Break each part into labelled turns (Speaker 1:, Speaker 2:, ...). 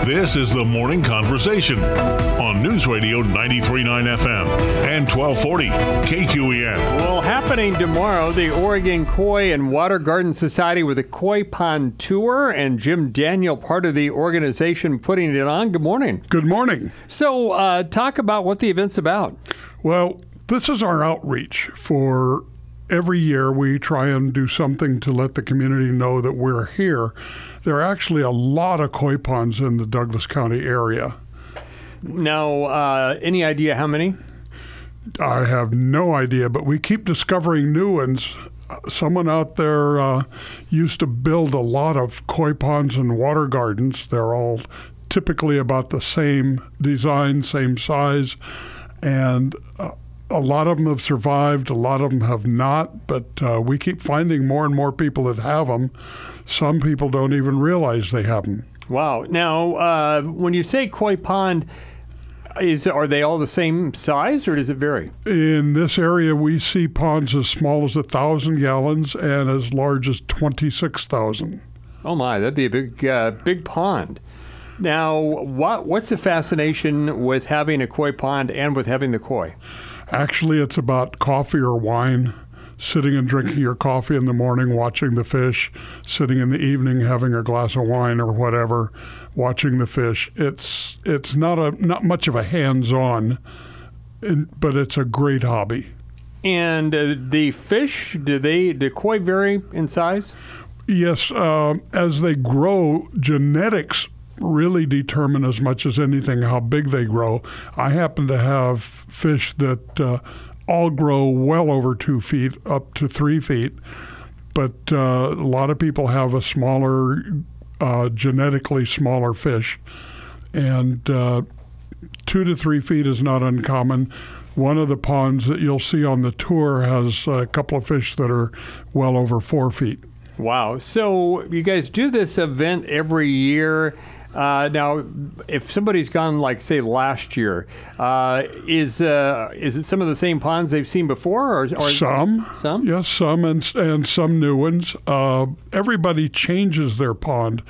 Speaker 1: This is the Morning Conversation on News Radio 93.9 FM and 1240 KQEN.
Speaker 2: Well, happening tomorrow, the Oregon Koi and Water Garden Society with a Koi Pond Tour, and Jim Daniel, part of the organization putting it on. Good morning.
Speaker 3: Good morning.
Speaker 2: So talk about what the event's about.
Speaker 3: Well, this is our outreach for every year. We try and do something to let the community know that we're here. There are actually a lot of koi ponds in the Douglas County area.
Speaker 2: Now, any idea how many?
Speaker 3: I have no idea, but we keep discovering new ones. Someone out there used to build a lot of koi ponds and water gardens. They're all typically about the same design, same size, and a lot of them have survived, a lot of them have not, but we keep finding more and more people that have them. Some people don't even realize they have them.
Speaker 2: Wow. Now, when you say koi pond, are they all the same size, or does it vary?
Speaker 3: In this area, we see ponds as small as 1,000 gallons and as large as 26,000.
Speaker 2: Oh my, that'd be a big pond. Now, what's the fascination with having a koi pond and with having the koi?
Speaker 3: Actually, it's about coffee or wine, sitting and drinking your coffee in the morning, watching the fish, sitting in the evening, having a glass of wine or whatever, watching the fish. It's not much of a hands-on, but it's a great hobby.
Speaker 2: And the fish, do koi vary in size?
Speaker 3: Yes, as they grow, genetics really determine as much as anything how big they grow. I happen to have fish that all grow well over 2 feet, up to 3 feet, but a lot of people have a smaller, genetically smaller fish, and 2 to 3 feet is not uncommon. One of the ponds that you'll see on the tour has a couple of fish that are well over 4 feet.
Speaker 2: Wow. So you guys do this event every year. Now, if somebody's gone, like, say, last year, is it some of the same ponds they've seen before? Or
Speaker 3: some? Yes, some, and some new ones. Everybody changes their pond.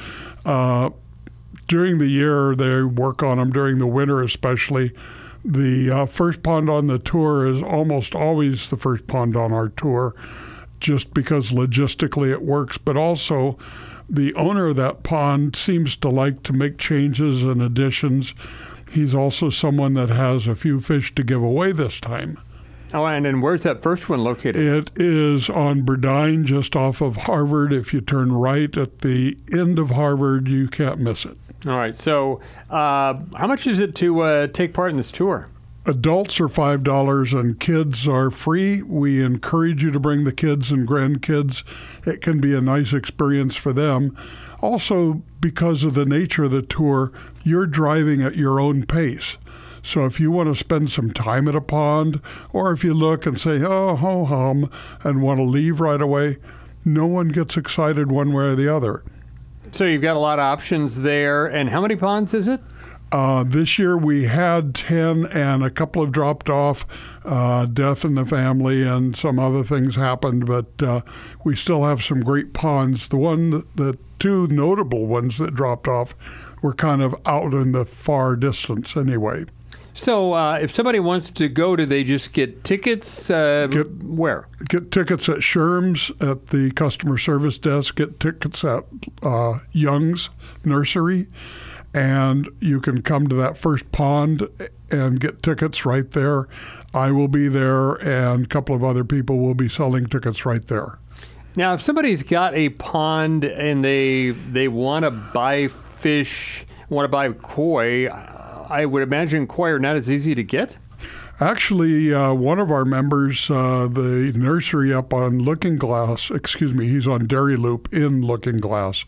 Speaker 3: During the year, they work on them, during the winter especially. The first pond on the tour is almost always the first pond on our tour, just because logistically it works, but also the owner of that pond seems to like to make changes and additions. He's also someone that has a few fish to give away this time.
Speaker 2: Oh, and then where's that first one located?
Speaker 3: It is on Burdine, just off of Harvard. If you turn right at the end of Harvard, you can't miss it.
Speaker 2: All right. So how much is it to take part in this tour?
Speaker 3: Adults are $5 and kids are free. We encourage you to bring the kids and grandkids. It can be a nice experience for them. Also, because of the nature of the tour, you're driving at your own pace. So if you want to spend some time at a pond, or if you look and say, oh, ho hum, and want to leave right away, no one gets excited one way or the other.
Speaker 2: So you've got a lot of options there. And how many ponds is it?
Speaker 3: This year we had 10 and a couple have dropped off, death in the family and some other things happened, but we still have some great ponds. The two notable ones that dropped off were kind of out in the far distance anyway.
Speaker 2: So if somebody wants to go, do they just get tickets? Where?
Speaker 3: Get tickets at Sherm's at the customer service desk, get tickets at Young's Nursery. And you can come to that first pond and get tickets right there. I will be there, and a couple of other people will be selling tickets right there.
Speaker 2: Now, if somebody's got a pond and they want to buy fish, want to buy koi, I would imagine koi are not as easy to get?
Speaker 3: Actually, one of our members, the nursery up on Looking Glass, he's on Dairy Loop in Looking Glass,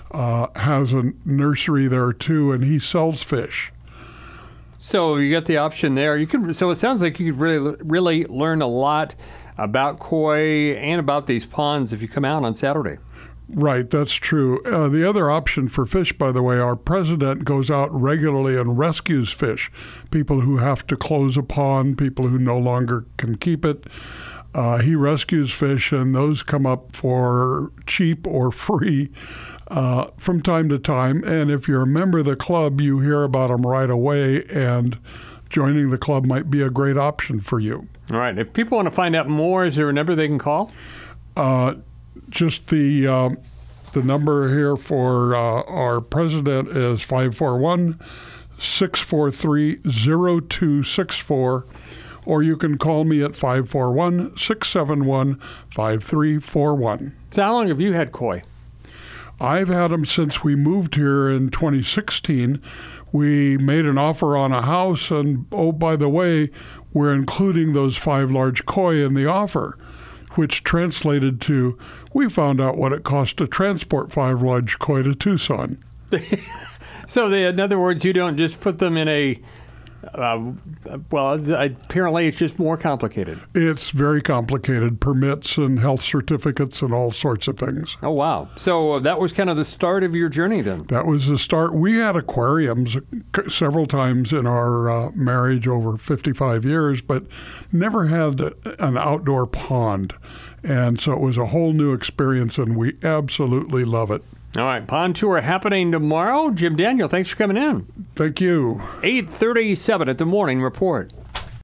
Speaker 3: has a nursery there too, and he sells fish.
Speaker 2: So you got the option there. So it sounds like you could really learn a lot about koi and about these ponds if you come out on Saturday.
Speaker 3: Right, that's true. The other option for fish, by the way, our president goes out regularly and rescues fish. People who have to close a pond, people who no longer can keep it. He rescues fish, and those come up for cheap or free from time to time. And if you're a member of the club, you hear about them right away, and joining the club might be a great option for you.
Speaker 2: All right. If people want to find out more, is there a number they can call?
Speaker 3: Just the number here for our president is 541-643-0264, or you can call me at 541-671-5341.
Speaker 2: So how long have you had koi?
Speaker 3: I've had them since we moved here in 2016. We made an offer on a house, and oh, by the way, we're including those 5 large koi in the offer, which translated to, we found out what it cost to transport 5 large koi to Tucson.
Speaker 2: So in other words, you don't just put them in a, apparently it's just more complicated.
Speaker 3: It's very complicated, permits and health certificates and all sorts of things.
Speaker 2: Oh, wow. So that was kind of the start of your journey then?
Speaker 3: That was the start. We had aquariums several times in our marriage over 55 years, but never had an outdoor pond. And so it was a whole new experience, and we absolutely love it.
Speaker 2: All right, pond tour happening tomorrow. Jim Daniel, thanks for coming in.
Speaker 3: Thank you.
Speaker 2: 8:37 at the Morning Report.